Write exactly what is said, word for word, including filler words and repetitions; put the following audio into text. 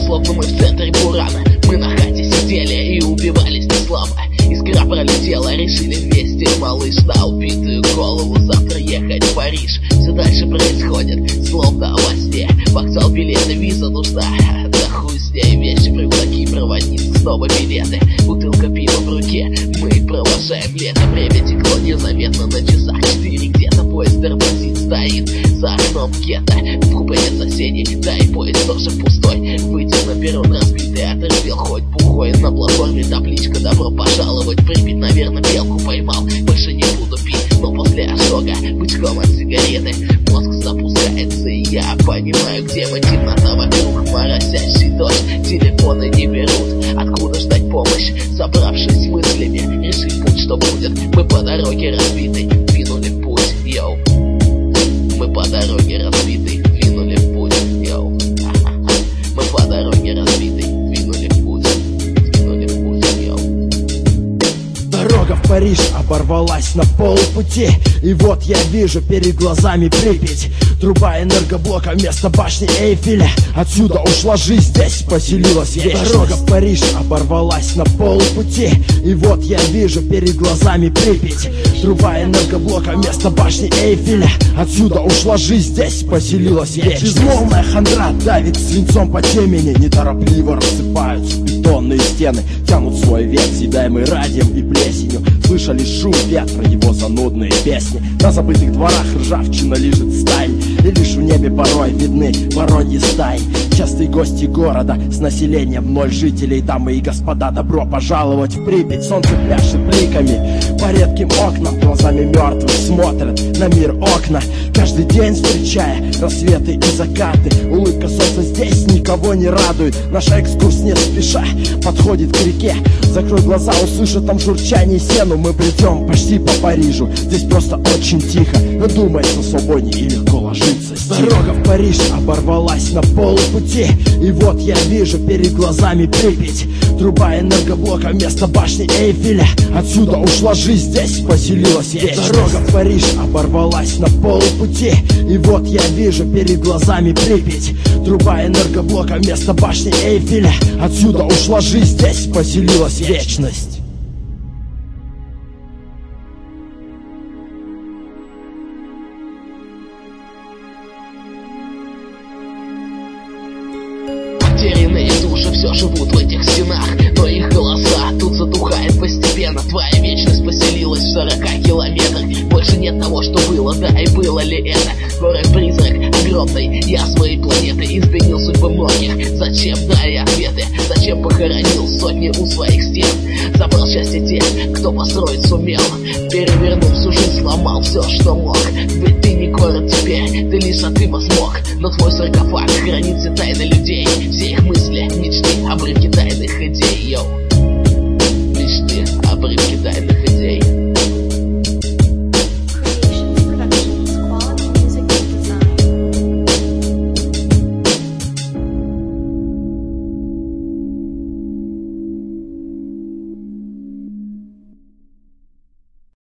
словно мы в центре бурана. Мы на хате сидели и убивались неслабо. Искра пролетела, решили вместе, малыш, на убитую голову завтра ехать в Париж. Все дальше происходит, словно во сне. Вокзал, билеты, виза нужна, да хуй с ней. Вещи в рюкзаки, проводница, снова билеты. Бутылка пива в руке, мы провожаем лето. Время текло незаметно на часах четыре. Где-то поезд тормозит, стоит за окном гетто. В купе нет соседей, да и поезд тоже пустой. Выйти на перрон разбитый, оторвел хоть бухой. На платформе табличка «Добро пожаловать в Припять». Наверное, белку поймал, больше не буду пить. Но после ожога, бычком от сигареты, мозг запускается, и я понимаю, где мы. Темнота вокруг, моросящий дождь, телефоны не берут. Откуда ждать помощь? Собравшись с мыслями, решить путь, что будет. Мы по дороге разбитой двинули в путь, йоу. Мы по дороге разбитой двинули в путь, йоу. Мы по дороге разбитой двинули в путь, двинули в путь, йоу. Дорога в Париж оборвалась на полпути, и вот я вижу перед глазами Припять. Труба энергоблока вместо башни Эйфеля. Отсюда ушла жизнь, здесь поселилась вечность. Дорога в Париж оборвалась на полпути, и вот я вижу перед глазами Припять. Труба энергоблока вместо башни Эйфеля. Отсюда ушла жизнь, здесь поселилась вечность. Безмолвная хандра давит свинцом по темени. Неторопливо рассыпаются бетонные стены. Тянут свой век, съедаемый радием и плесенью. Слышали шум ветра, его занудные песни. На забытых дворах ржавчина лежит сталь, и лишь в небе порой видны вороньи стаи. Частые гости города с населением ноль жителей. Дамы и господа, добро пожаловать в Припять. Солнце пляшет бликами по редким окнам. Глазами мертвых смотрят на мир окна. Каждый день встречая рассветы и закаты. Улыбка солнца здесь никого не радует. Наш экскурс не спеша подходит к реке. Закрой глаза, услышь там журчание сену. Мы бредем почти по Парижу. Здесь просто очень тихо, но думается свободнее и легко ложиться. Дорога в Париж оборвалась на полпути, и вот я вижу перед глазами Припять. Труба энергоблока вместо башни Эйфеля. Отсюда ушла жизнь, здесь поселилась вечность. Дорога в Париж оборвалась на полпути, и вот я вижу перед глазами Припять. Труба энергоблока вместо башни Эйфеля. Отсюда ушла жизнь, здесь поселилась вечность. Потерянные души все живут в этих стенах, но их голоса тут затухают постепенно. Твоя вечность поселилась в сорока километрах. Больше нет того, что было, да и было ли это? Город-призрак огромной я своей планеты изменил судьбы многих. Зачем дали ответы? Зачем похоронил сотни у своих стен? Забрал счастье тех, кто построить сумел. Перевернул всю жизнь, сломал все, что мог. Ведь ты не город теперь, ты лишь от дыма смог. Но твой саркофаг хранит все тайны людей. Все их мысли не